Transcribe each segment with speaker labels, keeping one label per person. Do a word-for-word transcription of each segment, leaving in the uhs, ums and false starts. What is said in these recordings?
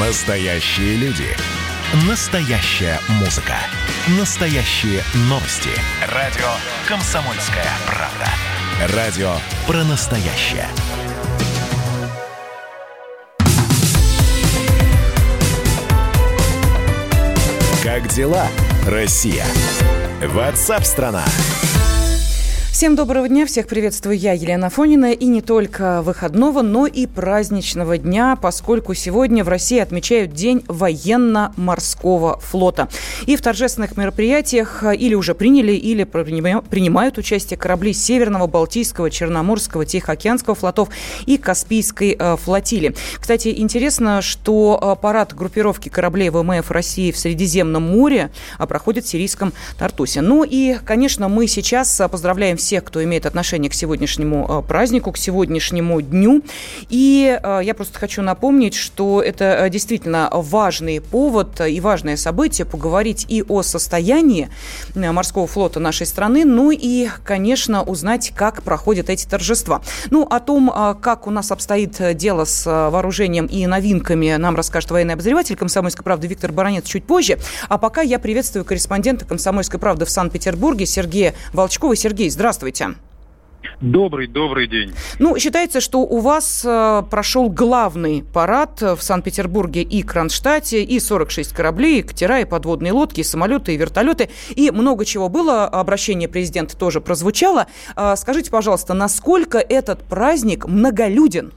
Speaker 1: Настоящие люди. Настоящая музыка. Настоящие новости. Радио «Комсомольская правда». Радио про настоящее. Как дела, Россия? Ватсап-страна!
Speaker 2: Всем доброго дня, всех приветствую я, Елена Афонина, и не только выходного, но и праздничного дня, поскольку сегодня в России отмечают День военно-морского флота. И в торжественных мероприятиях или уже приняли, или принимают участие корабли Северного, Балтийского, Черноморского, Тихоокеанского флотов и Каспийской флотилии. Кстати, интересно, что парад группировки кораблей ВМФ России в Средиземном море проходит в сирийском Тартусе. Ну и, конечно, мы сейчас поздравляем всех, кто имеет отношение к сегодняшнему празднику, к сегодняшнему дню. И я просто хочу напомнить, что это действительно важный повод и важное событие поговорить и о состоянии морского флота нашей страны, ну и, конечно, узнать, как проходят эти торжества. Ну, о том, как у нас обстоит дело с вооружением и новинками, нам расскажет военный обозреватель «Комсомольской правды» Виктор Баранец чуть позже. А пока я приветствую корреспондента «Комсомольской правды» в Санкт-Петербурге Сергея Волчкова. Сергей, здравствуйте. Здравствуйте.
Speaker 3: Добрый, добрый день.
Speaker 2: Ну, считается, что у вас э, прошел главный парад в Санкт-Петербурге и Кронштадте, и сорок шесть кораблей, и катера, и подводные лодки, и самолеты, и вертолеты, и много чего было. Обращение президента тоже прозвучало. Э, скажите, пожалуйста, насколько этот праздник многолюден?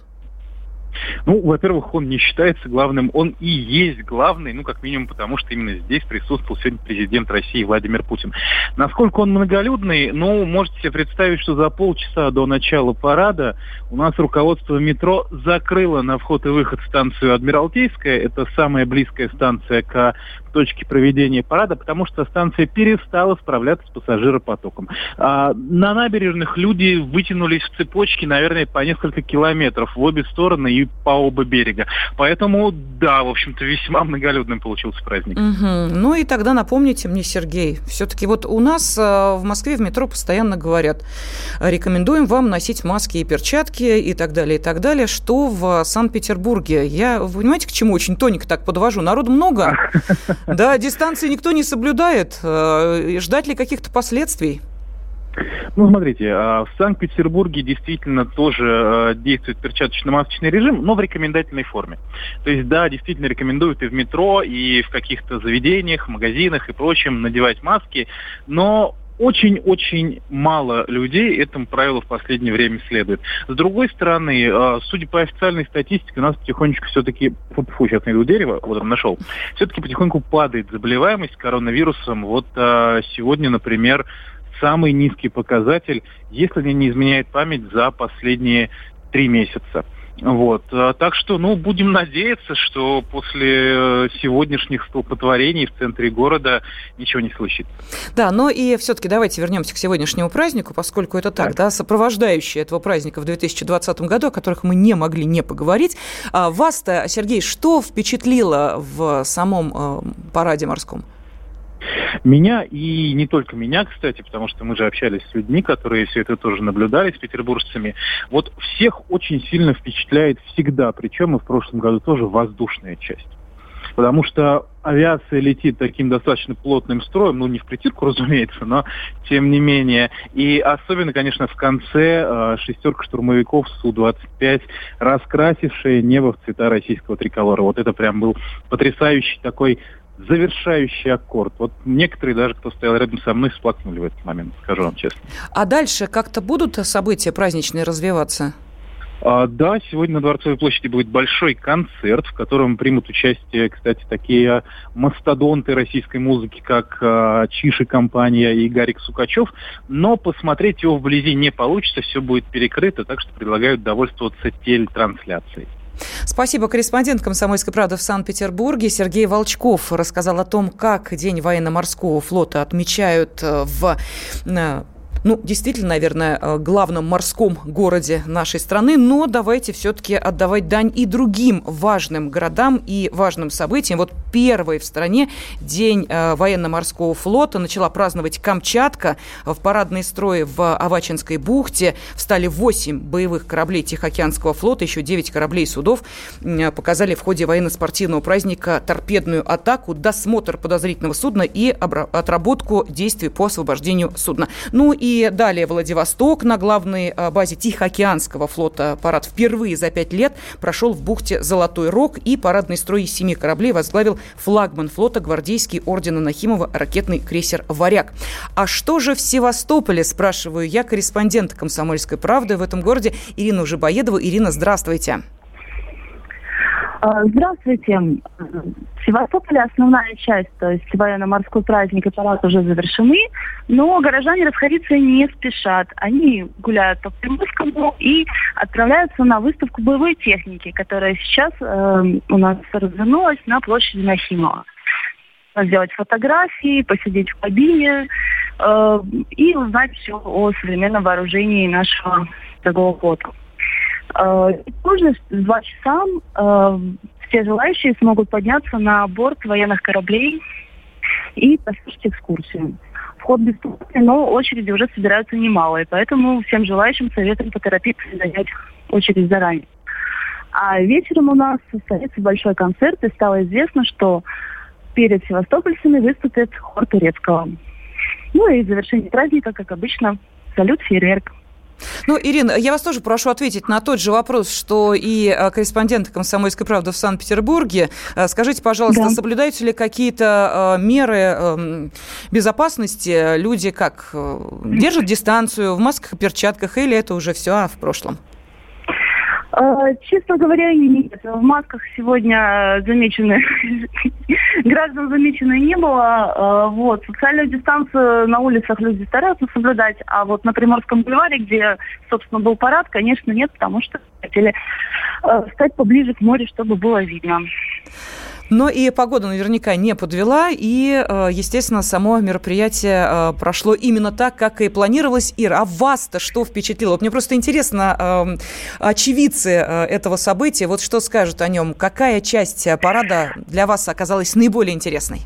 Speaker 3: Ну, во-первых, он не считается главным, он и есть главный, ну, как минимум, потому что именно здесь присутствовал сегодня президент России Владимир Путин. Насколько он многолюдный, ну, можете себе представить, что за полчаса до начала парада у нас руководство метро закрыло на вход и выход станцию Адмиралтейская, это самая близкая станция к точке проведения парада, потому что станция перестала справляться с пассажиропотоком. А на набережных люди вытянулись в цепочки, наверное, по несколько километров в обе стороны и по оба берега. Поэтому, да, в общем-то, весьма многолюдным получился праздник.
Speaker 2: Угу. Ну и тогда напомните мне, Сергей, все-таки вот у нас в Москве в метро постоянно говорят, рекомендуем вам носить маски и перчатки и так далее, и так далее. Что в Санкт-Петербурге? Я, вы понимаете, к чему очень тоненько так подвожу? Народу много, да, дистанции никто не соблюдает. Ждать ли каких-то последствий?
Speaker 3: Ну, смотрите, в Санкт-Петербурге действительно тоже действует перчаточно-масочный режим, но в рекомендательной форме. То есть, да, действительно рекомендуют и в метро, и в каких-то заведениях, магазинах и прочем надевать маски, но очень-очень мало людей этому правилу в последнее время следует. С другой стороны, судя по официальной статистике, у нас потихонечку все-таки, фу, сейчас найду дерево, вот он нашел, все-таки потихоньку падает заболеваемость коронавирусом. Вот сегодня, например, самый низкий показатель, если мне не изменяет память, за последние три месяца. Вот. Так что, ну, будем надеяться, что после сегодняшних столпотворений в центре города ничего не случится.
Speaker 2: Да, но и все-таки давайте вернемся к сегодняшнему празднику, поскольку это так, да, сопровождающие этого праздника в две тысячи двадцатом году, о которых мы не могли не поговорить. А вас-то, Сергей, что впечатлило в самом параде морском?
Speaker 3: Меня, и не только меня, кстати, потому что мы же общались с людьми, которые все это тоже наблюдали, с петербуржцами. Вот всех очень сильно впечатляет всегда, причем и в прошлом году тоже, воздушная часть. Потому что авиация летит таким достаточно плотным строем, ну, не в притирку, разумеется, но тем не менее. И особенно, конечно, в конце э, шестерка штурмовиков Су двадцать пять, раскрасившая небо в цвета российского триколора. Вот это прям был потрясающий такой завершающий аккорд. Вот некоторые даже, кто стоял рядом со мной, всплакнули в этот момент, скажу вам честно.
Speaker 2: А дальше как-то будут события праздничные развиваться?
Speaker 3: А, да, сегодня на Дворцовой площади будет большой концерт, в котором примут участие, кстати, такие мастодонты российской музыки, как а, Чиж и компания и Гарик Сукачев. Но посмотреть его вблизи не получится, все будет перекрыто, так что предлагают довольствоваться телетрансляцией.
Speaker 2: Спасибо. Корреспондент «Комсомольской правды» в Санкт-Петербурге Сергей Волчков рассказал о том, как День военно-морского флота отмечают в... Ну, действительно, наверное, главном морском городе нашей страны, но давайте все-таки отдавать дань и другим важным городам и важным событиям. Вот первый в стране день э, военно-морского флота. Начала праздновать Камчатка. В парадные строи в Авачинской бухте встали восемь боевых кораблей Тихоокеанского флота, еще девять кораблей и судов э, показали в ходе военно-спортивного праздника торпедную атаку, досмотр подозрительного судна и обра- отработку действий по освобождению судна. Ну и далее Владивосток. На главной э, базе Тихоокеанского флота парад впервые за пять лет прошел в бухте Золотой Рог, и парадный строй из семи кораблей возглавил флагман флота гвардейский ордена Нахимова ракетный крейсер «Варяг». А что же в Севастополе, спрашиваю я корреспондента «Комсомольской правды» в этом городе Ирину Жибоедову. Ирина, здравствуйте.
Speaker 4: Здравствуйте. В Севастополе основная часть, то есть военно-морской праздник и парад уже завершены, но горожане расходиться не спешат. Они гуляют по Приморскому и отправляются на выставку боевой техники, которая сейчас э, у нас развернулась на площади Нахимова. Сделать фотографии, посидеть в кабине э, и узнать все о современном вооружении нашего торгового флота. Позже, в два часа, э, все желающие смогут подняться на борт военных кораблей и послушать экскурсию. Вход бесплатный, но очереди уже собираются немалые, поэтому всем желающим советуем поторопиться и занять очередь заранее. А вечером у нас состоится большой концерт, и стало известно, что перед севастопольцами выступит хор турецкого. Ну и в завершении праздника, как обычно, салют, фейерверк.
Speaker 2: Ну, Ирина, я вас тоже прошу ответить на тот же вопрос, что и корреспонденты «Комсомольской правды» в Санкт-Петербурге. Скажите, пожалуйста, да. соблюдаются ли какие-то меры безопасности? Люди как, держат дистанцию в масках и перчатках, или это уже все в прошлом?
Speaker 4: Честно говоря, нет. В масках сегодня замечены, граждан замечено не было. Вот. Социальную дистанцию на улицах люди стараются соблюдать, а вот на Приморском бульваре, где, собственно, был парад, конечно, нет, потому что хотели стать поближе к морю, чтобы было видно.
Speaker 2: Но и погода наверняка не подвела, и, естественно, само мероприятие прошло именно так, как и планировалось. Ира, а вас-то что впечатлило? Вот мне просто интересно, очевидцы этого события, вот что скажут о нем? Какая часть парада для вас оказалась наиболее интересной?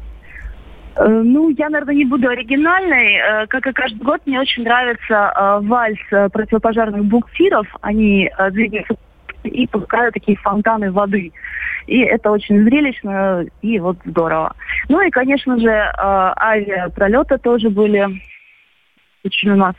Speaker 4: Ну, я, наверное, не буду оригинальной. Как и каждый год, мне очень нравится вальс противопожарных буксиров. Они двигаются и пускают такие фонтаны воды. И это очень зрелищно и вот здорово. Ну и, конечно же, авиапролеты тоже были очень у нас.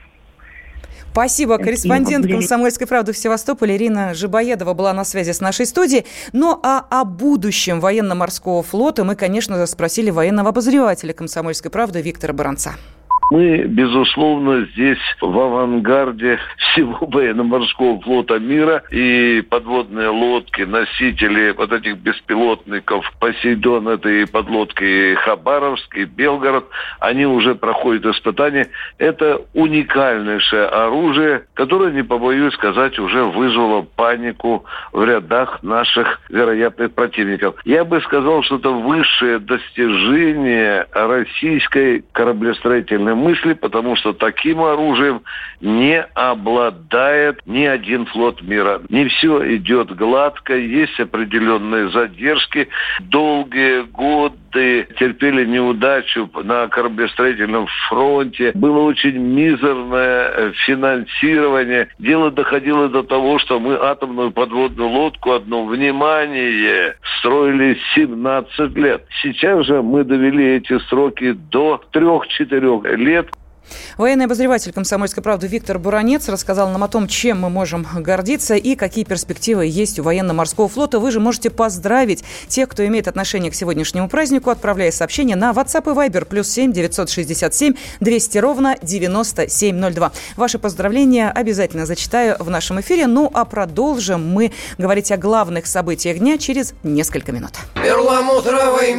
Speaker 2: Спасибо. Корреспондент «Комсомольской правды» в Севастополе Ирина Жибоедова была на связи с нашей студией. Ну а о будущем военно-морского флота мы, конечно, спросили военного обозревателя «Комсомольской правды» Виктора Баранца.
Speaker 5: Мы, безусловно, здесь в авангарде всего военно-морского флота мира, и подводные лодки, носители вот этих беспилотников «Посейдон», это и подлодки Хабаровск, и Белгород, они уже проходят испытания. Это уникальнейшее оружие, которое, не побоюсь сказать, уже вызвало панику в рядах наших вероятных противников. Я бы сказал, что это высшее достижение российской кораблестроительной мысли, потому что таким оружием не обладает ни один флот мира. Не все идет гладко, есть определенные задержки. Долгие годы терпели неудачу на кораблестроительном фронте. Было очень мизерное финансирование. Дело доходило до того, что мы атомную подводную лодку, одно внимание, строили семнадцать лет. Сейчас же мы довели эти сроки до трех-четырех лет.
Speaker 2: Военный обозреватель «Комсомольской правды» Виктор Баранец рассказал нам о том, чем мы можем гордиться и какие перспективы есть у военно-морского флота. Вы же можете поздравить тех, кто имеет отношение к сегодняшнему празднику, отправляя сообщение на WhatsApp и Viber плюс семь девятьсот шестьдесят семь двести ровно девяносто семь ноль два. Ваши поздравления обязательно зачитаю в нашем эфире. Ну а продолжим мы говорить о главных событиях дня через несколько минут.
Speaker 6: Перламутровой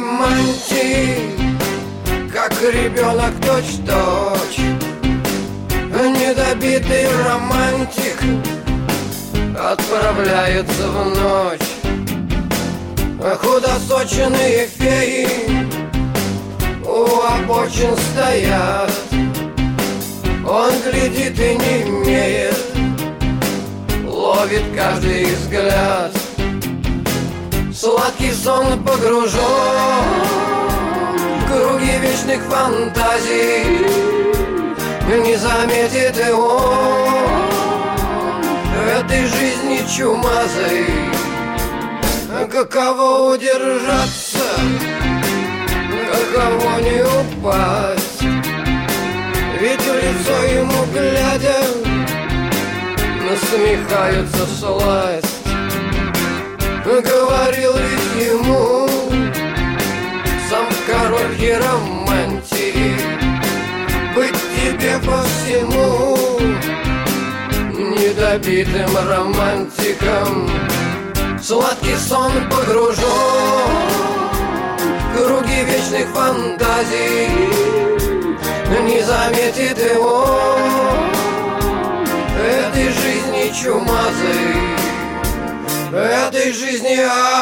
Speaker 6: мантии, как ребенок точь-точь, недобитый романтик отправляется в ночь. Худосоченные феи у обочин стоят. Он глядит и не имеет, ловит каждый взгляд. сладкий сон погружен в круги вечных фантазий. Не заметит и он этой жизни чумазой. Каково удержаться, каково не упасть, ведь в лицо ему глядя насмехаются всласть. Говорил ведь ему сам король хиромантии, быть тебе по всему недобитым романтиком. Сладкий сон погружен в круги вечных фантазий. Не заметит его этой жизни чумазой, этой жизни.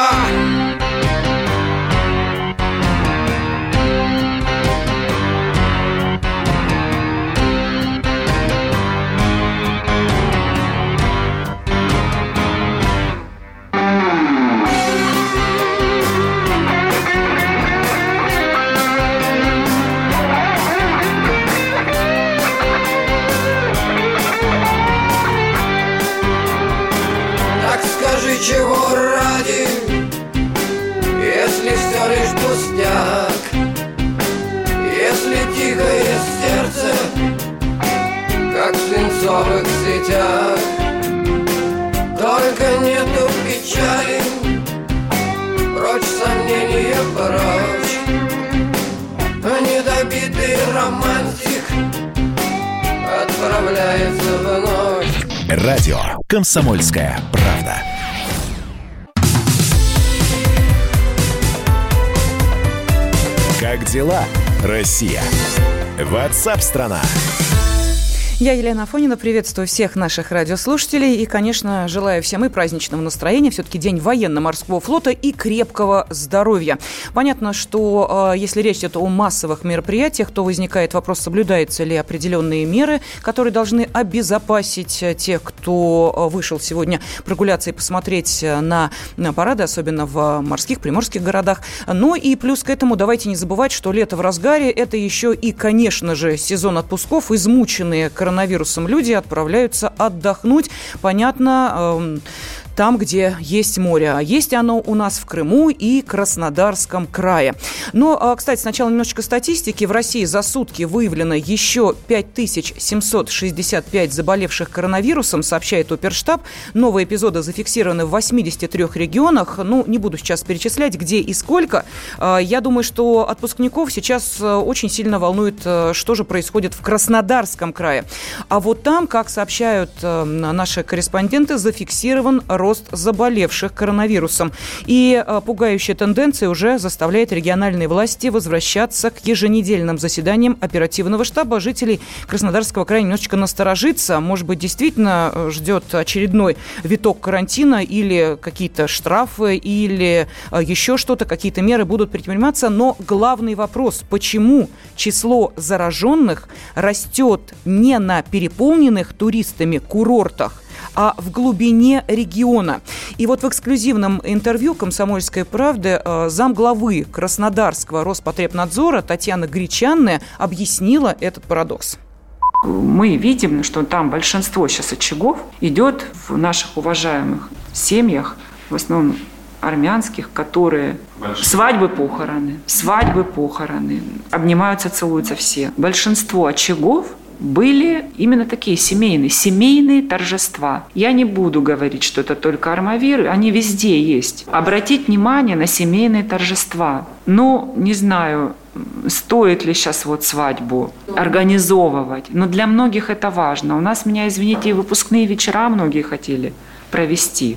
Speaker 6: Чего ради, если все лишь пустяк, если тихое сердце, как в свинцовых сетях, только нету печали, прочь сомнения, прочь, недобитый романтик отправляется в ночь.
Speaker 1: Радио «Комсомольская правда». Как дела, Россия? Ватсап-страна!
Speaker 2: Я, Елена Афонина, приветствую всех наших радиослушателей и, конечно, желаю всем и праздничного настроения, все-таки День военно-морского флота, и крепкого здоровья. Понятно, что э, если речь идет о массовых мероприятиях, то возникает вопрос, соблюдаются ли определенные меры, которые должны обезопасить тех, кто вышел сегодня прогуляться и посмотреть на, на парады, особенно в морских, приморских городах. Ну и плюс к этому давайте не забывать, что лето в разгаре, это еще и, конечно же, сезон отпусков, измученные коронавирусом. Коронавирусом люди отправляются отдохнуть, понятно, э, там, где есть море. А есть оно у нас в Крыму и Краснодарском крае. Но, кстати, сначала немножечко статистики. В России за сутки выявлено еще пять тысяч семьсот шестьдесят пять заболевших коронавирусом, сообщает Оперштаб. Новые эпизоды зафиксированы в восьмидесяти трёх регионах. Ну, не буду сейчас перечислять, где и сколько. Я думаю, что отпускников сейчас очень сильно волнует, что же происходит в Краснодарском крае. А вот там, как сообщают наши корреспонденты, зафиксирован рост заболевших коронавирусом. И а, пугающая тенденция уже заставляет региональные власти возвращаться к еженедельным заседаниям оперативного штаба. Жителей Краснодарского края немножечко насторожиться. Может быть, действительно ждет очередной виток карантина или какие-то штрафы, или а, еще что-то, какие-то меры будут предприниматься. Но главный вопрос, почему число зараженных растет не на переполненных туристами курортах, а в глубине региона. И вот в эксклюзивном интервью «Комсомольской правды» замглавы Краснодарского Роспотребнадзора Татьяна Гречанная объяснила этот парадокс.
Speaker 7: Мы видим, что там большинство сейчас очагов идет в наших уважаемых семьях, в основном армянских, которые Большие. свадьбы, похороны, свадьбы, похороны, обнимаются, целуются все. Большинство очагов были именно такие семейные, семейные торжества. Я не буду говорить, что это только армавиры, они везде есть. Обратить внимание на семейные торжества. Ну, не знаю, стоит ли сейчас вот свадьбу организовывать, но для многих это важно. У нас, меня, извините, и выпускные вечера многие хотели провести.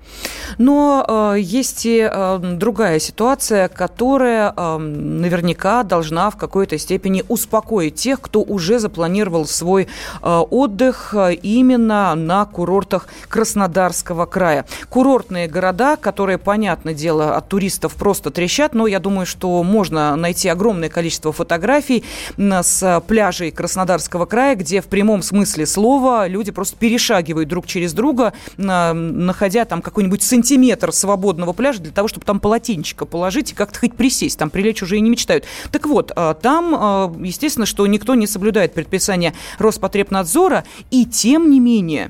Speaker 2: Но э, есть и э, другая ситуация, которая э, наверняка должна в какой-то степени успокоить тех, кто уже запланировал свой э, отдых именно на курортах Краснодарского края. Курортные города, которые, понятное дело, от туристов просто трещат, но я думаю, что можно найти огромное количество фотографий с пляжей Краснодарского края, где в прямом смысле слова люди просто перешагивают друг через друга, находя там какой-нибудь сантиметр сантиметр свободного пляжа для того, чтобы там полотенчика положить и как-то хоть присесть. Там прилечь уже и не мечтают. Так вот, там, естественно, что никто не соблюдает предписания Роспотребнадзора, и тем не менее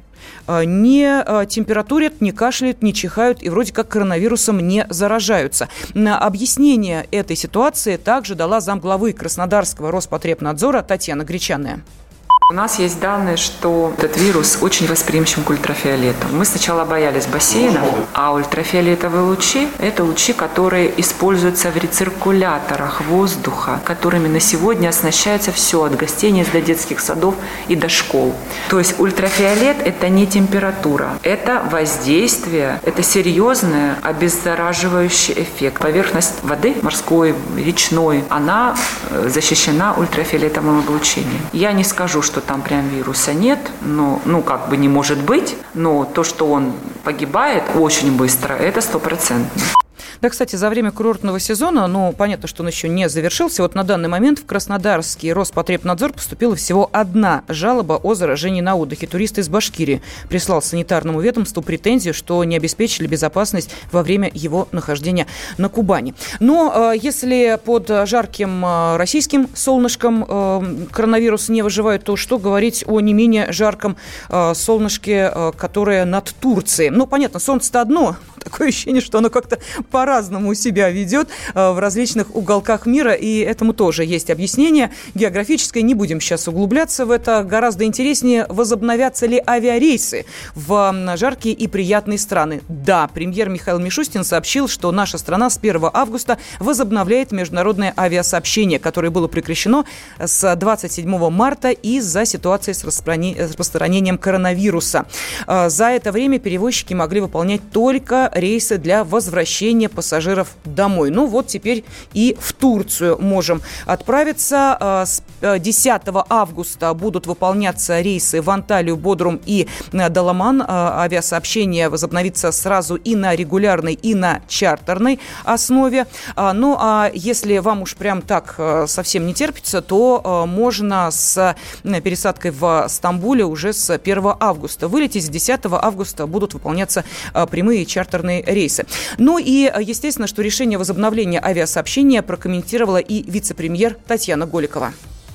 Speaker 2: не температурят, не кашляют, не чихают и вроде как коронавирусом не заражаются. Объяснение этой ситуации также дала замглавы Краснодарского Роспотребнадзора Татьяна Гречаная.
Speaker 7: У нас есть данные, что этот вирус очень восприимчив к ультрафиолету. Мы сначала боялись бассейна, а ультрафиолетовые лучи – это лучи, которые используются в рециркуляторах воздуха, которыми на сегодня оснащается все, от гостиниц до детских садов и до школ. То есть ультрафиолет – это не температура, это воздействие, это серьезный обеззараживающий эффект. Поверхность воды, морской, речной, она защищена ультрафиолетовым облучением. Я не скажу, что что там прям вируса нет, но, ну, как бы не может быть, но то, что он погибает очень быстро, это стопроцентно.
Speaker 2: Да, кстати, за время курортного сезона, ну, понятно, что он еще не завершился, вот на данный момент в Краснодарский Роспотребнадзор поступила всего одна жалоба о заражении на отдыхе. Турист из Башкирии прислал санитарному ведомству претензию, что не обеспечили безопасность во время его нахождения на Кубани. Но э, если под жарким э, российским солнышком э, коронавирус не выживает, то что говорить о не менее жарком э, солнышке, э, которое над Турцией? Ну, понятно, солнце-то одно, такое ощущение, что оно как-то по-разному себя ведет в различных уголках мира, и этому тоже есть объяснение географическое. Не будем сейчас углубляться в это. Гораздо интереснее, возобновятся ли авиарейсы в жаркие и приятные страны. Да, премьер Михаил Мишустин сообщил, что наша страна с первого августа возобновляет международное авиасообщение, которое было прекращено с двадцать седьмого марта из-за ситуации с распространением коронавируса. За это время перевозчики могли выполнять только рейсы для возвращения пассажиров домой. Ну вот теперь и в Турцию можем отправиться. С десятого августа будут выполняться рейсы в Анталию, Бодрум и Даламан. Авиасообщение возобновится сразу и на регулярной, и на чартерной основе. Ну а если вам уж прям так совсем не терпится, то можно с пересадкой в Стамбуле уже с первого августа вылететь. С десятого августа будут выполняться прямые чартерные рейсы. Ну и, естественно, что решение возобновления авиасообщения прокомментировала и вице-премьер Татьяна Голикова.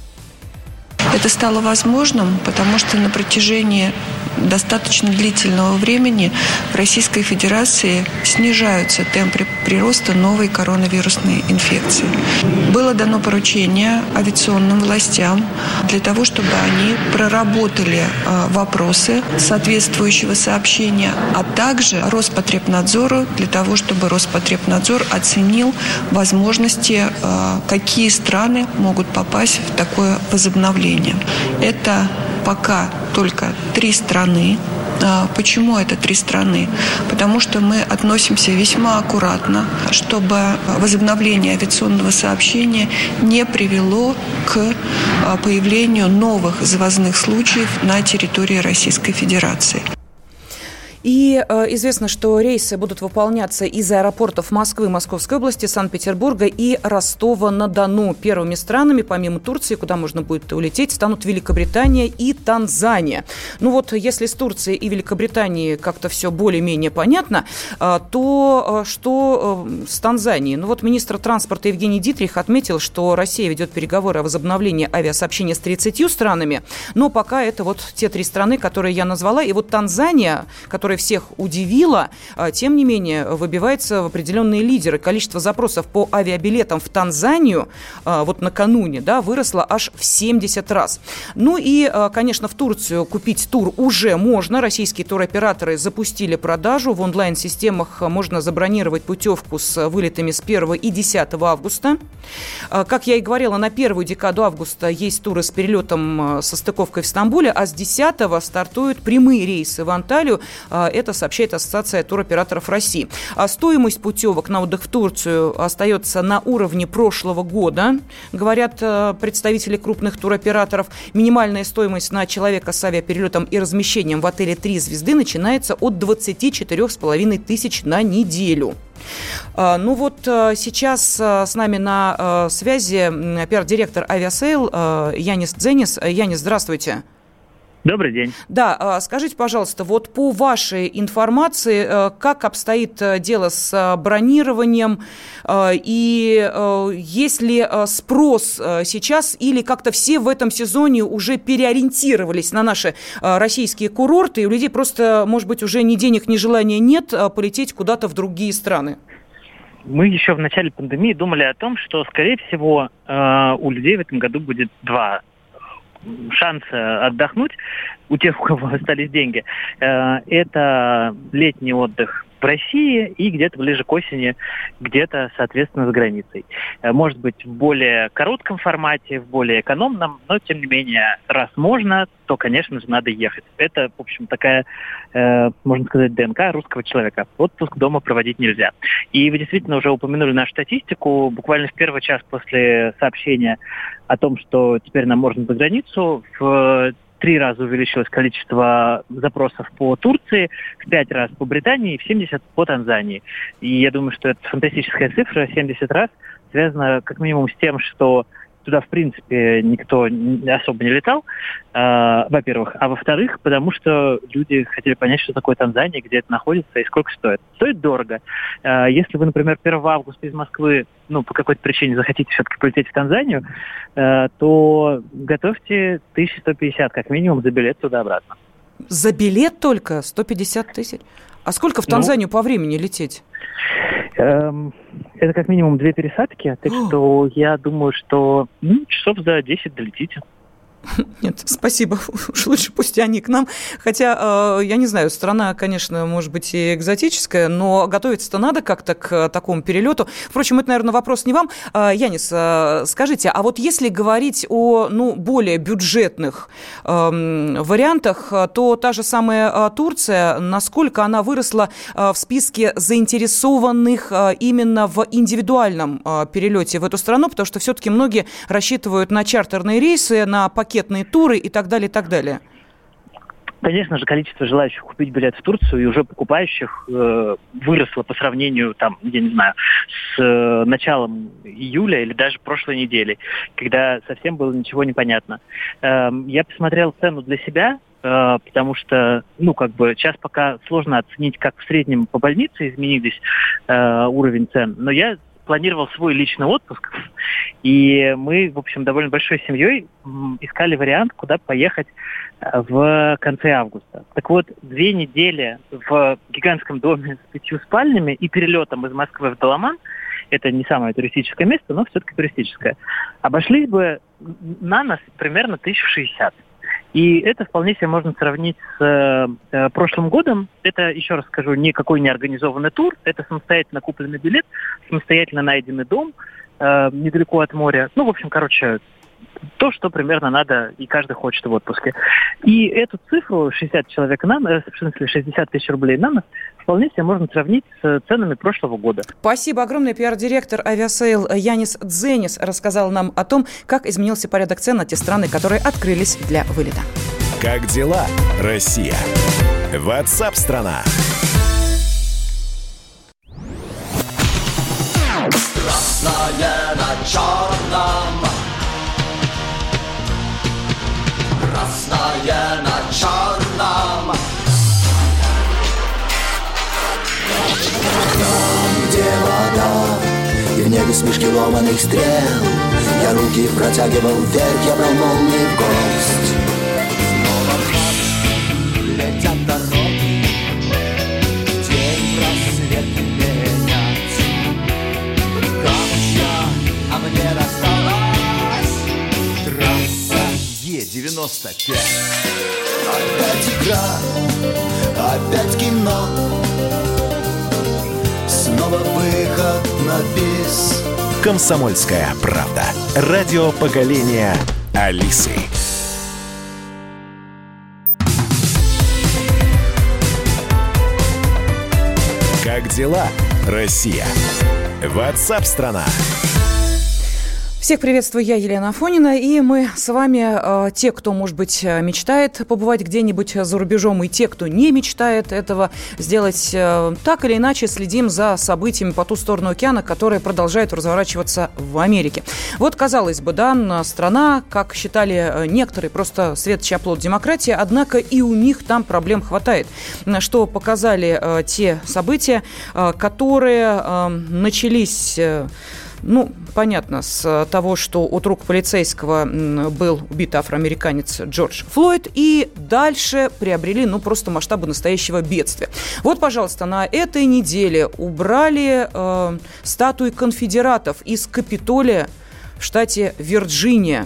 Speaker 8: Это стало возможным, потому что на протяжении достаточно длительного времени в Российской Федерации снижаются темпы прироста новой коронавирусной инфекции. Было дано поручение авиационным властям для того, чтобы они проработали вопросы соответствующего сообщения, а также Роспотребнадзору для того, чтобы Роспотребнадзор оценил возможности, какие страны могут попасть в такое возобновление. Это пока только три страны. Почему это три страны? Потому что мы относимся весьма аккуратно, чтобы возобновление авиационного сообщения не привело к появлению новых завозных случаев на территории Российской Федерации.
Speaker 2: И э, известно, что рейсы будут выполняться из аэропортов Москвы, Московской области, Санкт-Петербурга и Ростова-на-Дону. Первыми странами, помимо Турции, куда можно будет улететь, станут Великобритания и Танзания. Ну вот, если с Турцией и Великобританией как-то все более-менее понятно, э, то э, что э, с Танзанией? Ну вот, министр транспорта Евгений Дитрих отметил, что Россия ведет переговоры о возобновлении авиасообщения с тридцатью странами, но пока это вот те три страны, которые я назвала. И вот Танзания, которая всех удивила, тем не менее выбивается в определенные лидеры. Количество запросов по авиабилетам в Танзанию вот накануне, да, выросло аж в семьдесят раз. Ну и, конечно, в Турцию купить тур уже можно. Российские туроператоры запустили продажу. В онлайн-системах можно забронировать путевку с вылетами с первого и десятого августа. Как я и говорила, на первую декаду августа есть туры с перелетом со стыковкой в Стамбуле, а с десятого стартуют прямые рейсы в Анталию. Это сообщает Ассоциация туроператоров России. А стоимость путевок на отдых в Турцию остается на уровне прошлого года, говорят представители крупных туроператоров. Минимальная стоимость на человека с авиаперелетом и размещением в отеле «Три звезды» начинается от двадцати четырёх с половиной тысяч на неделю. Ну вот сейчас с нами на связи пиар-директор Авиасейл Янис Дзенис. Янис, здравствуйте.
Speaker 9: Добрый день.
Speaker 2: Да, скажите, пожалуйста, вот по вашей информации, как обстоит дело с бронированием и есть ли спрос сейчас или как-то все в этом сезоне уже переориентировались на наши российские курорты, и у людей просто, может быть, уже ни денег, ни желания нет полететь куда-то в другие страны?
Speaker 9: Мы еще в начале пандемии думали о том, что, скорее всего, у людей в этом году будет два шанса отдохнуть у тех, у кого остались деньги. Это летний отдых в России и где-то ближе к осени, где-то, соответственно, за границей. Может быть, в более коротком формате, в более экономном, но, тем не менее, раз можно, то, конечно же, надо ехать. Это, в общем, такая, э, можно сказать, ДНК русского человека. Отпуск дома проводить нельзя. И вы действительно уже упомянули нашу статистику. Буквально в первый час после сообщения о том, что теперь нам можно за границу, в три раза увеличилось количество запросов по Турции, в пять раз по Британии и в семьдесят по Танзании. И я думаю, что это фантастическая цифра, семьдесят раз, связана как минимум с тем, что туда, в принципе, никто особо не летал, э, во-первых. А во-вторых, потому что люди хотели понять, что такое Танзания, где это находится и сколько стоит. Стоит дорого. Э, если вы, например, первого августа из Москвы, ну, по какой-то причине захотите все-таки полететь в Танзанию, э, то готовьте тысяча сто пятьдесят как минимум за билет туда-обратно.
Speaker 2: За билет только сто пятьдесят тысяч? А сколько в Танзанию ну, по времени лететь?
Speaker 9: Эм, это как минимум две пересадки, так что я думаю, что ну, часов за десять долетите.
Speaker 2: Нет, спасибо, уж лучше пусть они к нам. Хотя, э, я не знаю, страна, конечно, может быть и экзотическая, но готовиться-то надо как-то к такому перелету. Впрочем, это, наверное, вопрос не вам. Э, Янис, э, скажите, а вот если говорить о ну, более бюджетных э, вариантах, то та же самая э, Турция, насколько она выросла э, в списке заинтересованных э, именно в индивидуальном э, перелете в эту страну, потому что все-таки многие рассчитывают на чартерные рейсы, на пакетные пакетные туры и так далее, и так далее.
Speaker 9: Конечно же, количество желающих купить билет в Турцию и уже покупающих э, выросло по сравнению, там, я не знаю, с э, началом июля или даже прошлой недели, когда совсем было ничего не понятно. Э, я посмотрел цену для себя, э, потому что, ну, как бы, сейчас пока сложно оценить, как в среднем по больнице изменились э, уровень цен, но я планировал свой личный отпуск, и мы, в общем, довольно большой семьей искали вариант, куда поехать в конце августа. Так вот, две недели в гигантском доме с пятью спальнями и перелетом из Москвы в Даламан, это не самое туристическое место, но все-таки туристическое, обошлись бы на нас примерно тысячу шестьдесят. И это вполне себе можно сравнить с э, прошлым годом. Это, еще раз скажу, никакой не организованный тур. Это самостоятельно купленный билет, самостоятельно найденный дом э, недалеко от моря. Ну, в общем, короче, то, что примерно надо, и каждый хочет в отпуске. И эту цифру, шестьдесят человек на нас, в смысле шестьдесят тысяч рублей на нас, вполне себе можно сравнить с ценами прошлого года.
Speaker 2: Спасибо огромное. Пиар-директор Авиасейл Янис Дзенис рассказал нам о том, как изменился порядок цен на те страны, которые открылись для вылета.
Speaker 1: Как дела, Россия? WhatsApp-страна.
Speaker 6: Красное на черном. Красное на черном. Там, где вода, и в небе вспышки ломаных стрел, я руки протягивал вверх, я брал молнии в гость. Снова в ночь летят дороги, день просвет менять. Камча, а мне досталась трасса Е девяносто пять. Опять игра, опять кино, снова выход на бис.
Speaker 1: «Комсомольская правда». Радио поколения Алисы. Как дела, Россия? WhatsApp-страна.
Speaker 2: Всех приветствую, я Елена Афонина, и мы с вами, э, те, кто, может быть, мечтает побывать где-нибудь за рубежом, и те, кто не мечтает этого сделать, э, так или иначе следим за событиями по ту сторону океана, которые продолжают разворачиваться в Америке. Вот, казалось бы, да, страна, как считали некоторые, просто светочий оплот демократии, однако и у них там проблем хватает, что показали э, те события, э, которые э, начались... Э, Ну, понятно, с того, что от рук полицейского был убит афроамериканец Джордж Флойд, и дальше приобрели, ну, просто масштабы настоящего бедствия. Вот, пожалуйста, на этой неделе убрали э, статуи конфедератов из Капитолия в штате Вирджиния.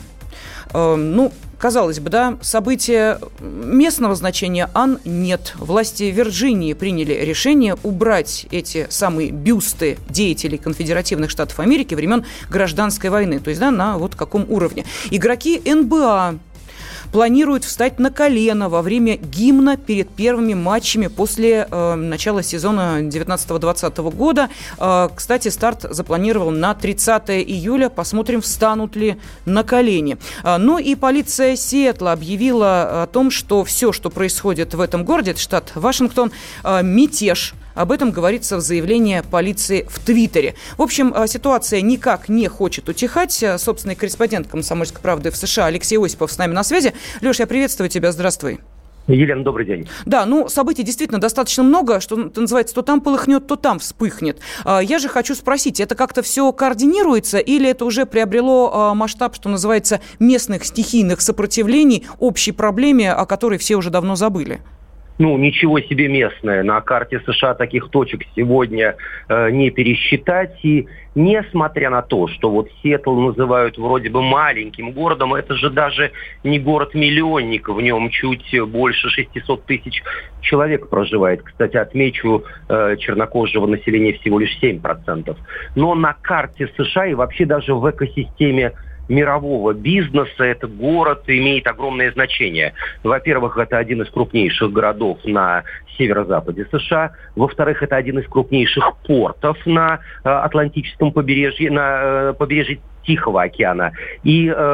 Speaker 2: Э, ну, казалось бы, да, события местного значения, а нет. Власти Вирджинии приняли решение убрать эти самые бюсты деятелей конфедеративных штатов Америки времен гражданской войны. То есть, да, на вот каком уровне. Игроки эн бэ а планируют встать на колено во время гимна перед первыми матчами после э, начала сезона девятнадцатого-двадцатого года. Э, кстати, старт запланирован на тридцатое июля. Посмотрим, встанут ли на колени. Э, ну и полиция Сиэтла объявила о том, что все, что происходит в этом городе, это штат Вашингтон, э, мятеж. Об этом говорится в заявлении полиции в Твиттере. В общем, ситуация никак не хочет утихать. Собственный корреспондент «Комсомольской правды» в США Алексей Осипов с нами на связи. Леш, я приветствую тебя. Здравствуй.
Speaker 10: Елена, добрый день.
Speaker 2: Да, ну, событий действительно достаточно много, что называется, то там полыхнет, то там вспыхнет. Я же хочу спросить, это как-то все координируется или это уже приобрело масштаб, что называется, местных стихийных сопротивлений общей проблеме, о которой все уже давно забыли?
Speaker 10: Ну, ничего себе местное. На карте США таких точек сегодня э, не пересчитать. И несмотря на то, что вот Сиэтл называют вроде бы маленьким городом, это же даже не город-миллионник. В нем чуть больше шестьсот тысяч человек проживает. Кстати, отмечу, э, чернокожего населения всего лишь семь процентов. Но на карте США и вообще даже в экосистеме мирового бизнеса этот город имеет огромное значение. Во-первых, это один из крупнейших городов на северо-западе США. Во-вторых, это один из крупнейших портов на э, Атлантическом побережье, на э, побережье Тихого океана. И э,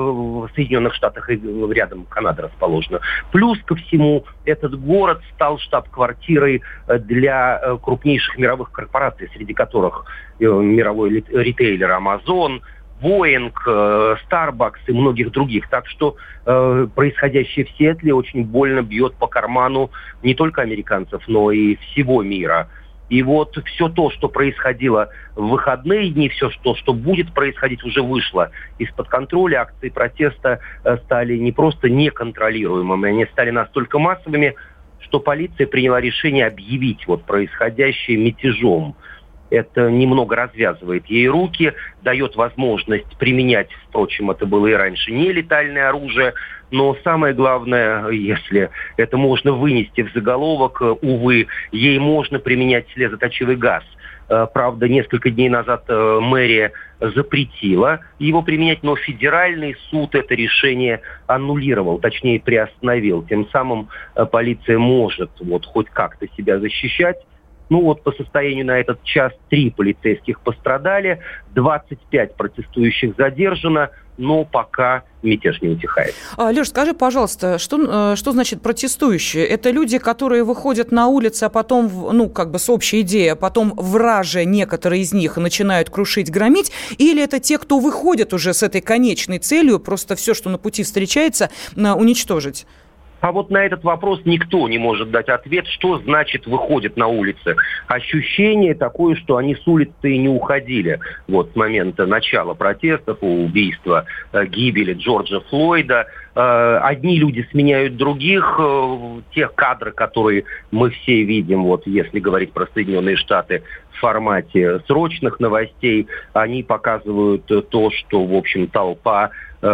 Speaker 10: в Соединенных Штатах и рядом Канада расположена. Плюс ко всему, этот город стал штаб-квартирой для э, крупнейших мировых корпораций, среди которых э, мировой ритейлер Amazon, Boeing, Starbucks и многих других. Так что э, происходящее в Сиэтле очень больно бьет по карману не только американцев, но и всего мира. И вот все то, что происходило в выходные дни, все то, что будет происходить, уже вышло из-под контроля. Акции протеста э, стали не просто неконтролируемыми, они стали настолько массовыми, что полиция приняла решение объявить вот происходящее мятежом. Это немного развязывает ей руки, дает возможность применять, впрочем, это было и раньше, нелетальное оружие. Но самое главное, если это можно вынести в заголовок, увы, ей можно применять слезоточивый газ. Правда, несколько дней назад мэрия запретила его применять, но федеральный суд это решение аннулировал, точнее приостановил. Тем самым полиция может вот хоть как-то себя защищать. Ну вот по состоянию на этот час три полицейских пострадали, двадцать пять протестующих задержано, но пока мятеж не утихает.
Speaker 2: А, Леш, скажи, пожалуйста, что, что значит протестующие? Это люди, которые выходят на улицы, а потом, ну, как бы с общей идеей, а потом враже некоторые из них начинают крушить, громить? Или это те, кто выходит уже с этой конечной целью, просто все, что на пути встречается, уничтожить?
Speaker 10: А вот на этот вопрос никто не может дать ответ, что значит выходят на улицы. Ощущение такое, что они с улицы и не уходили. Вот с момента начала протестов, убийства, гибели Джорджа Флойда. Одни люди сменяют других. Те кадры, которые мы все видим, вот если говорить про Соединенные Штаты, в формате срочных новостей, они показывают то, что, в общем, толпа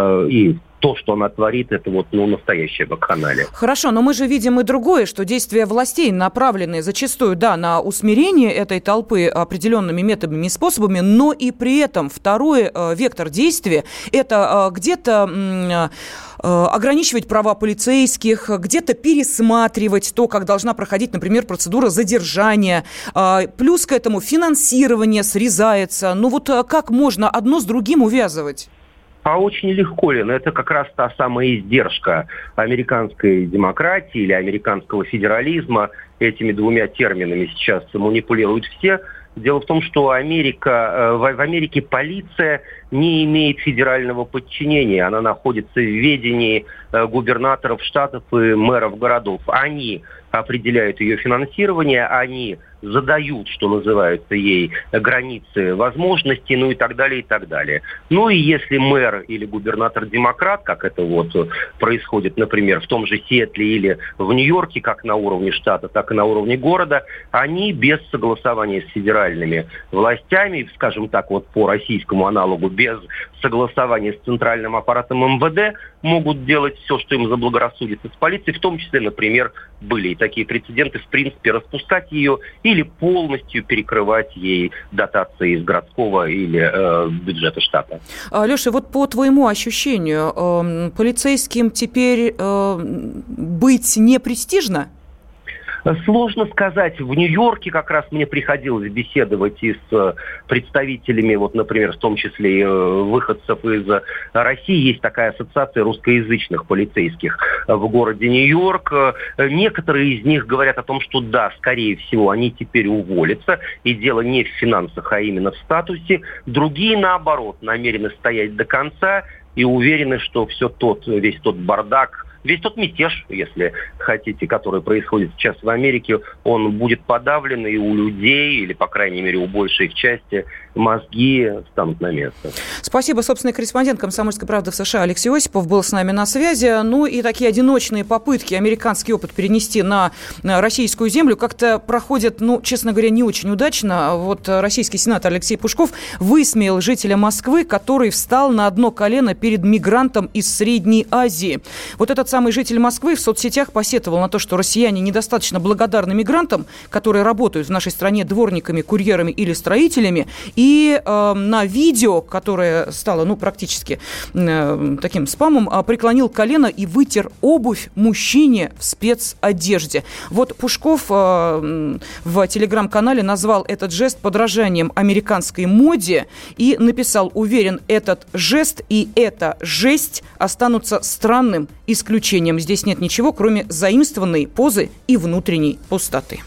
Speaker 10: и то, что она творит, это вот, ну, настоящая вакханалия.
Speaker 2: Хорошо, но мы же видим и другое, что действия властей направлены зачастую, да, на усмирение этой толпы определенными методами и способами, но и при этом второй э, вектор действия – это э, где-то ограничивать права полицейских, где-то пересматривать то, как должна проходить, например, процедура задержания. Плюс к этому финансирование срезается. Ну вот как можно одно с другим увязывать?
Speaker 10: А очень легко, Лена. Это как раз та самая издержка американской демократии или американского федерализма. Этими двумя терминами сейчас манипулируют все. Дело в том, что Америка, в Америке полиция не имеет федерального подчинения. Она находится в ведении губернаторов штатов и мэров городов. Они определяют ее финансирование, они задают, что называется, ей границы возможностей, ну и так далее, и так далее. Ну и если мэр или губернатор-демократ, как это вот происходит, например, в том же Сиэтле или в Нью-Йорке, как на уровне штата, так и на уровне города, они без согласования с федеральными властями, скажем так, вот по российскому аналогу, без согласования с центральным аппаратом эм вэ дэ, могут делать все, что им заблагорассудится с полицией, в том числе, например, были и такие прецеденты, в принципе, распускать ее или полностью перекрывать ей дотации из городского или э, бюджета штата.
Speaker 2: Леша, вот по твоему ощущению, э, полицейским теперь э, быть не престижно?
Speaker 10: Сложно сказать. В Нью-Йорке как раз мне приходилось беседовать и с представителями, вот, например, в том числе и выходцев из России. Есть такая ассоциация русскоязычных полицейских в городе Нью-Йорк. Некоторые из них говорят о том, что да, скорее всего, они теперь уволятся. И дело не в финансах, а именно в статусе. Другие, наоборот, намерены стоять до конца и уверены, что все тот, весь тот бардак, весь тот мятеж, если хотите, который происходит сейчас в Америке, он будет подавлен, и у людей, или, по крайней мере, у большей их части, мозги станут на место.
Speaker 2: Спасибо. Собственный корреспондент «Комсомольской правды» в США Алексей Осипов был с нами на связи. Ну и такие одиночные попытки американский опыт перенести на российскую землю как-то проходят, ну, честно говоря, не очень удачно. Вот российский сенатор Алексей Пушков высмеял жителя Москвы, который встал на одно колено перед мигрантом из Средней Азии. Вот этот самый житель Москвы в соцсетях посетовал на то, что россияне недостаточно благодарны мигрантам, которые работают в нашей стране дворниками, курьерами или строителями. И э, на видео, которое стало, ну, практически э, таким спамом, э, преклонил колено и вытер обувь мужчине в спецодежде. Вот Пушков э, в телеграм-канале назвал этот жест подражанием американской моде и написал: уверен, этот жест и эта жесть останутся странным исключением. Здесь нет ничего, кроме заимствованной позы и внутренней пустоты.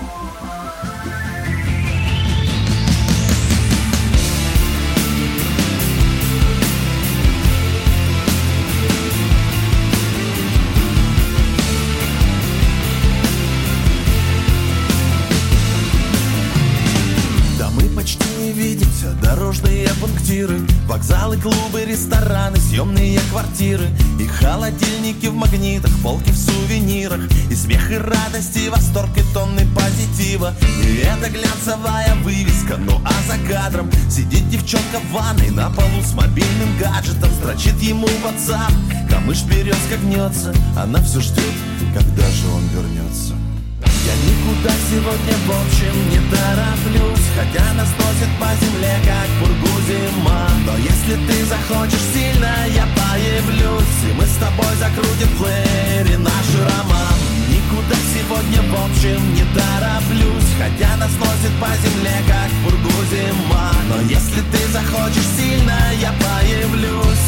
Speaker 11: Дорожные пунктиры, вокзалы, клубы, рестораны, съемные квартиры и холодильники в магнитах, полки в сувенирах, и смех, и радость, и восторг, и тонны позитива. И это глянцевая вывеска, ну а за кадром сидит девчонка в ванной на полу с мобильным гаджетом, строчит ему в WhatsApp, камыш березка гнется, она все ждет, когда же он вернется. Я никуда сегодня в общем не тороплюсь, хотя нас носит по земле, как пургу зима. Но если ты захочешь сильно, я появлюсь, и мы с тобой закрутим в плеере наш роман. Никуда сегодня в общем не тороплюсь, хотя нас носит по земле, как пургу зима. Но если ты захочешь сильно, я появлюсь.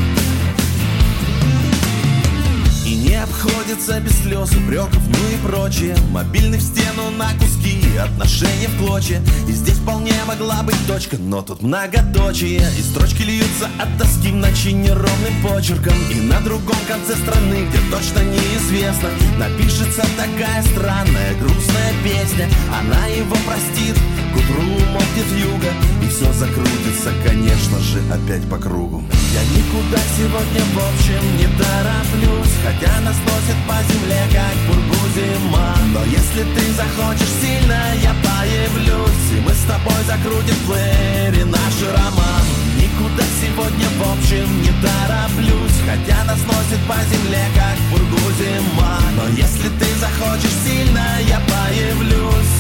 Speaker 11: И не обходится без слез, упреков, ну и прочее. Мобильный в стену на куски, отношения в клочья. И здесь вполне могла быть точка, но тут многоточие. И строчки льются от тоски в ночи неровным почерком. И на другом конце страны, где точно неизвестно, напишется такая странная, грустная песня. Она его простит, к утру умолкнет юга, и все закрутится, конечно же, опять по кругу. Я никуда сегодня в общем не тороплюсь, хотя нас носит по земле, как пургу зима. Но если ты захочешь сильно, я появлюсь, и мы с тобой закрутим в плеере наш роман. Никуда сегодня в общем не тороплюсь, хотя нас носит по земле, как пургу зима. Но если ты захочешь сильно, я появлюсь.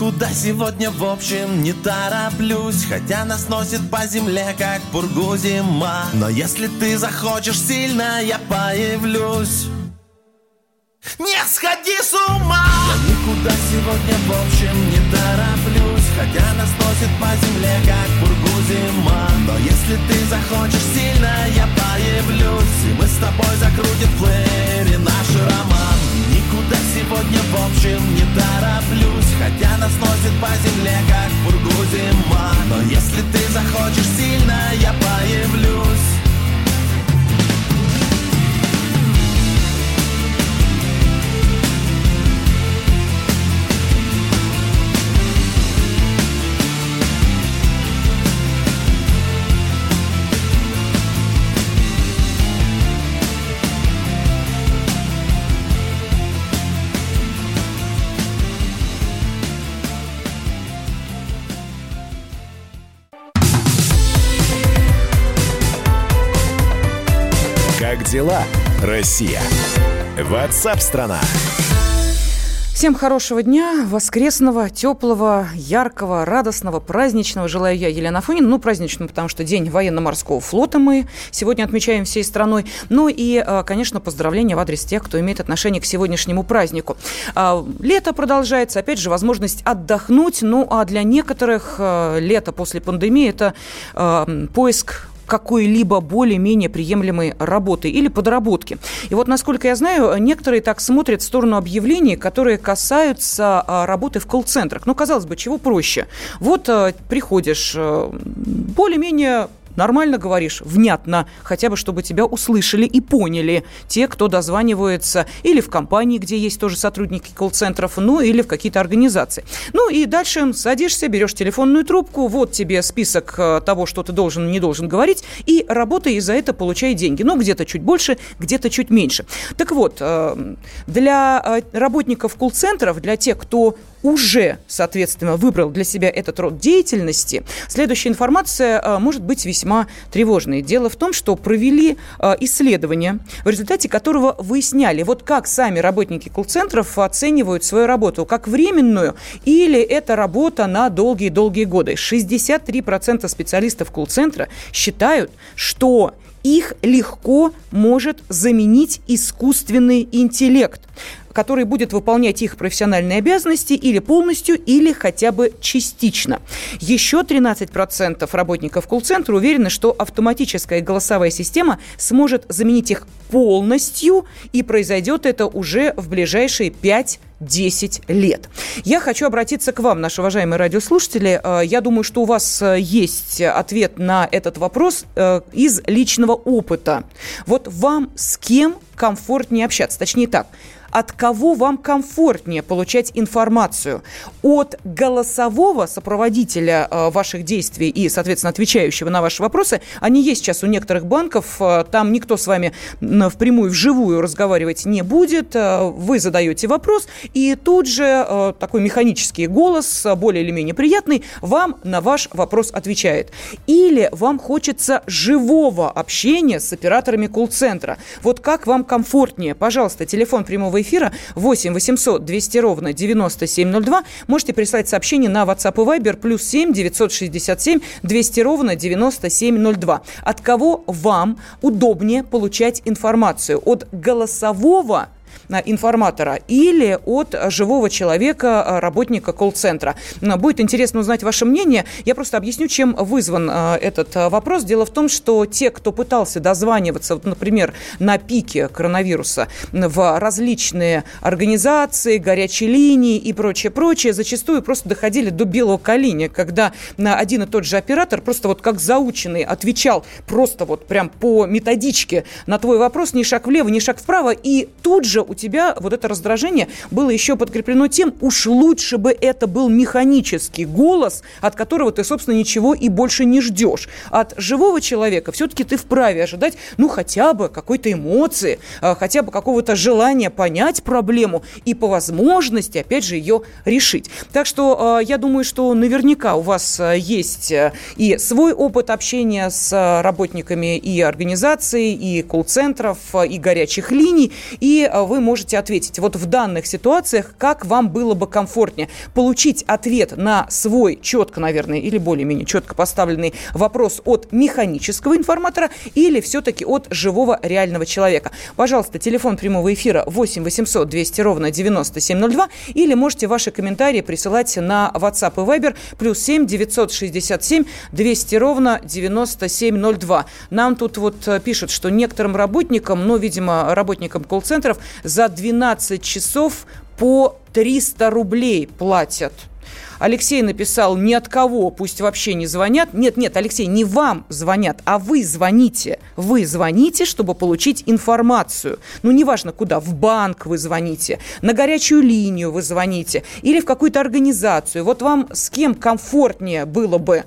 Speaker 11: никуда сегодня в общем не тороплюсь, хотя нас носит по земле, как пургу зима. Но если ты захочешь сильно, я появлюсь. Не сходи с ума! Я никуда сегодня в общем не тороплюсь, хотя нас носит по земле, как пургу зима. Но если ты захочешь сильно, я появлюсь, и мы с тобой закрутим в плеере наш роман. Никуда сегодня в общем не тороплюсь, хотя нас носит по земле, как пургу зима. Но если ты захочешь сильно, я появлюсь.
Speaker 1: Как дела, Россия? Ватсап-страна!
Speaker 2: Всем хорошего дня, воскресного, теплого, яркого, радостного, праздничного. Желаю я, Елена Афонина. Ну, праздничного, потому что День военно-морского флота мы сегодня отмечаем всей страной. Ну и, конечно, поздравления в адрес тех, кто имеет отношение к сегодняшнему празднику. Лето продолжается, опять же, возможность отдохнуть. Ну, а для некоторых лето после пандемии – это поиск какой-либо более-менее приемлемой работы или подработки. И вот, насколько я знаю, некоторые так смотрят в сторону объявлений, которые касаются а, работы в колл-центрах. Ну, казалось бы, чего проще? Вот а, приходишь, а, более-менее нормально говоришь, внятно, хотя бы, чтобы тебя услышали и поняли те, кто дозванивается или в компании, где есть тоже сотрудники колл-центров, ну, или в какие-то организации. Ну, и дальше садишься, берешь телефонную трубку, вот тебе список того, что ты должен, не должен говорить, и работай, и за это получай деньги. Ну, где-то чуть больше, где-то чуть меньше. Так вот, для работников колл-центров, для тех, кто уже, соответственно, выбрал для себя этот род деятельности, следующая информация может быть весьма тревожной. Дело в том, что провели исследование, в результате которого выясняли, вот как сами работники колл-центров оценивают свою работу, как временную, или это работа на долгие-долгие годы. шестьдесят три процента специалистов колл-центра считают, что их легко может заменить искусственный интеллект, который будет выполнять их профессиональные обязанности или полностью, или хотя бы частично. Еще тринадцать процентов работников колл-центра уверены, что автоматическая голосовая система сможет заменить их полностью, и произойдет это уже в ближайшие пять-десять лет. Я хочу обратиться к вам, наши уважаемые радиослушатели. Я думаю, что у вас есть ответ на этот вопрос из личного опыта. Вот вам с кем комфортнее общаться? Точнее так, от кого вам комфортнее получать информацию? От голосового сопроводителя э, ваших действий и, соответственно, отвечающего на ваши вопросы. Они есть сейчас у некоторых банков. Э, там никто с вами э, впрямую, вживую разговаривать не будет. Э, вы задаете вопрос, и тут же э, такой механический голос, более или менее приятный, вам на ваш вопрос отвечает. Или вам хочется живого общения с операторами колл-центра. Вот как вам комфортнее? Пожалуйста, телефон прямого эфира восемь восемьсот двести ровно девяносто семь ноль два. Можете прислать сообщение на WhatsApp и Viber плюс семь девятьсот шестьдесят семь двести ровно девяносто семь ноль два. От кого вам удобнее получать информацию? От голосового информатора или от живого человека, работника колл-центра. Будет интересно узнать ваше мнение. Я просто объясню, чем вызван этот вопрос. Дело в том, что те, кто пытался дозваниваться, вот, например, на пике коронавируса в различные организации, горячие линии и прочее-прочее, зачастую просто доходили до белого коленя, когда один и тот же оператор просто вот как заученный отвечал просто вот прям по методичке на твой вопрос, ни шаг влево, ни шаг вправо, и тут же у тебя вот это раздражение было еще подкреплено тем, уж лучше бы это был механический голос, от которого ты, собственно, ничего и больше не ждешь. От живого человека все-таки ты вправе ожидать, ну, хотя бы какой-то эмоции, хотя бы какого-то желания понять проблему и по возможности, опять же, ее решить. Так что я думаю, что наверняка у вас есть и свой опыт общения с работниками и организаций, и колл-центров, и горячих линий, и вы можете можете ответить. Вот в данных ситуациях, как вам было бы комфортнее получить ответ на свой четко, наверное, или более-менее четко поставленный вопрос от механического информатора или все-таки от живого реального человека. Пожалуйста, телефон прямого эфира восемь восемьсот двести ровно девяносто семь ноль два или можете ваши комментарии присылать на WhatsApp и Viber плюс семь девятьсот шестьдесят семь двести ровно девяносто семь ноль два. Нам тут вот пишут, что некоторым работникам, ну, видимо, работникам колл-центров за двенадцать часов по триста рублей платят. Алексей написал: ни от кого, пусть вообще не звонят. Нет, нет, Алексей, не вам звонят, а вы звоните. Вы звоните, чтобы получить информацию. Ну, неважно куда, в банк вы звоните, на горячую линию вы звоните или в какую-то организацию. Вот вам с кем комфортнее было бы,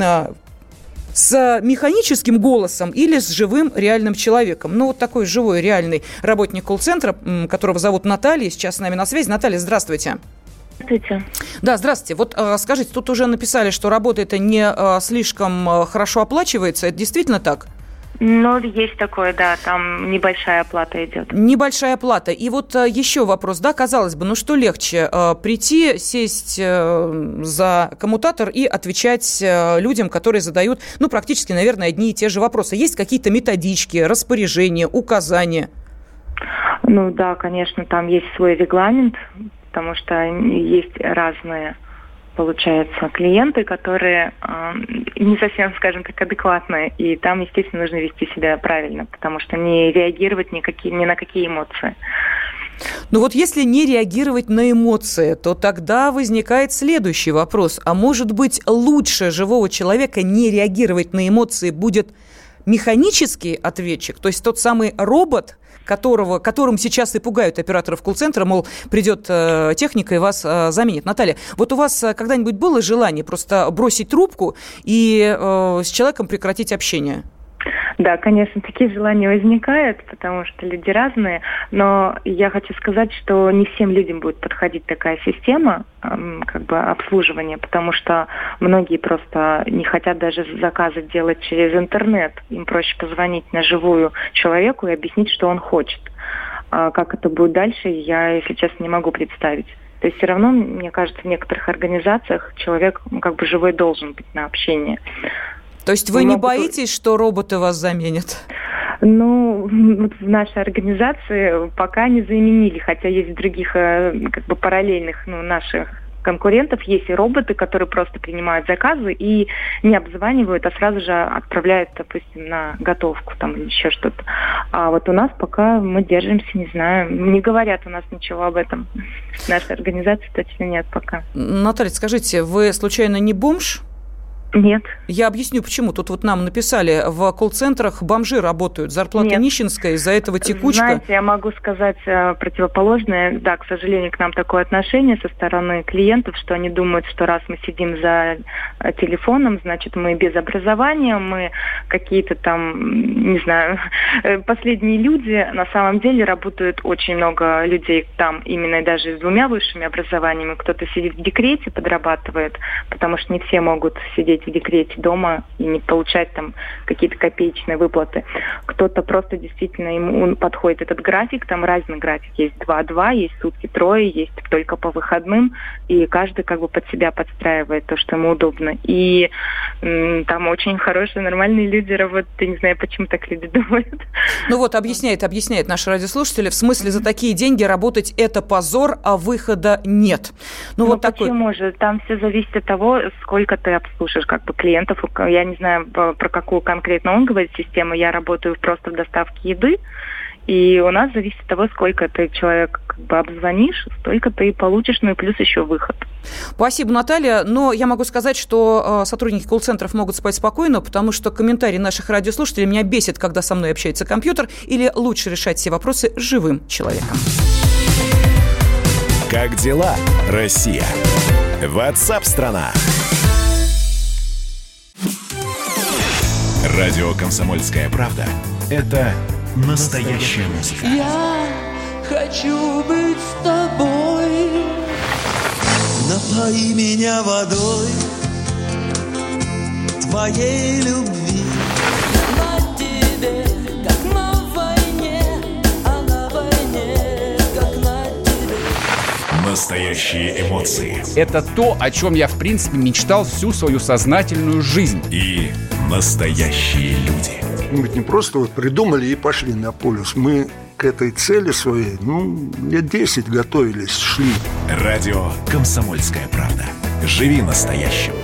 Speaker 2: с механическим голосом или с живым реальным человеком? Ну, вот такой живой реальный работник колл-центра, которого зовут Наталья, сейчас с нами на связи. Наталья, здравствуйте.
Speaker 12: Здравствуйте.
Speaker 2: Да, здравствуйте. Вот э, скажите, тут уже написали, что работа это не э, слишком э, хорошо оплачивается. Это действительно так?
Speaker 12: Ну, есть такое, да, там небольшая оплата идет.
Speaker 2: Небольшая оплата. И вот э, еще вопрос, да, казалось бы, ну что легче, э, прийти, сесть э, за коммутатор и отвечать э, людям, которые задают, ну, практически, наверное, одни и те же вопросы. Есть какие-то методички, распоряжения, указания?
Speaker 12: Ну, да, конечно, там есть свой регламент, потому что есть разные, получается, клиенты, которые э, не совсем, скажем так, адекватные, и там, естественно, нужно вести себя правильно, потому что не реагировать ни, какие, ни на какие эмоции.
Speaker 2: Ну вот если не реагировать на эмоции, то тогда возникает следующий вопрос. А может быть, лучше живого человека не реагировать на эмоции будет механический ответчик, то есть тот самый робот, которого, которым сейчас и пугают операторов колл-центра, мол, придет э, техника и вас э, заменит. Наталья, вот у вас когда-нибудь было желание просто бросить трубку и э, с человеком прекратить общение?
Speaker 12: Да, конечно, такие желания возникают, потому что люди разные, но я хочу сказать, что не всем людям будет подходить такая система эм, как бы обслуживания, потому что многие просто не хотят даже заказы делать через интернет. Им проще позвонить на живую человеку и объяснить, что он хочет. А как это будет дальше, я, если честно, не могу представить. То есть все равно, мне кажется, в некоторых организациях человек ну, как бы живой должен быть на общение.
Speaker 2: То есть вы не боитесь, что роботы вас заменят?
Speaker 12: Ну, в нашей организации пока не заменили, хотя есть в других как бы параллельных ну, наших конкурентов есть и роботы, которые просто принимают заказы и не обзванивают, а сразу же отправляют, допустим, на готовку там или еще что-то. А вот у нас пока мы держимся, не знаю, не говорят у нас ничего об этом. В нашей организации точно нет пока.
Speaker 2: Наталья, скажите, вы случайно не бомж?
Speaker 12: Нет.
Speaker 2: Я объясню, почему. Тут вот нам написали, в колл-центрах бомжи работают, зарплата Нет. нищенская, из-за этого текучка.
Speaker 12: Знаете, я могу сказать э, противоположное. Да, к сожалению, к нам такое отношение со стороны клиентов, что они думают, что раз мы сидим за э, телефоном, значит, мы без образования, мы какие-то там, не знаю, э, последние люди. На самом деле работают очень много людей там, именно даже с двумя высшими образованиями. Кто-то сидит в декрете, подрабатывает, потому что не все могут сидеть в декрете дома и не получать там какие-то копеечные выплаты. Кто-то просто действительно ему подходит этот график, там разный график. Есть два-два, есть сутки трое, есть только по выходным, и каждый как бы под себя подстраивает то, что ему удобно. И м, там очень хорошие, нормальные люди работают. Я не знаю, почему так люди думают.
Speaker 2: Ну вот, объясняет, объясняет наши радиослушатели, в смысле за такие деньги работать это позор, а выхода нет. Ну,
Speaker 12: ну
Speaker 2: вот
Speaker 12: почему
Speaker 2: такой...
Speaker 12: же? Там все зависит от того, сколько ты обслужишь как бы клиентов. Я не знаю, про какую конкретно он говорит систему. Я работаю просто в доставке еды. И у нас зависит от того, сколько ты человек как бы обзвонишь, столько ты и получишь, ну и плюс еще выход.
Speaker 2: Спасибо, Наталья. Но я могу сказать, что э, сотрудники колл-центров могут спать спокойно, потому что комментарии наших радиослушателей меня бесит, когда со мной общается компьютер, или лучше решать все вопросы живым человеком.
Speaker 1: Как дела, Россия? WhatsApp-страна. Радио «Комсомольская правда» — это настоящая музыка.
Speaker 13: Я хочу быть с тобой. Напои меня водой твоей любви. На тебе, как на войне, а на войне,
Speaker 1: Настоящие эмоции.
Speaker 14: Это то, о чем я, в принципе, мечтал всю свою сознательную жизнь.
Speaker 1: И настоящие люди.
Speaker 15: Мы ведь не просто вот придумали и пошли на полюс. Мы к этой цели своей, ну, лет десять готовились, шли.
Speaker 1: Радио «Комсомольская правда». Живи настоящим.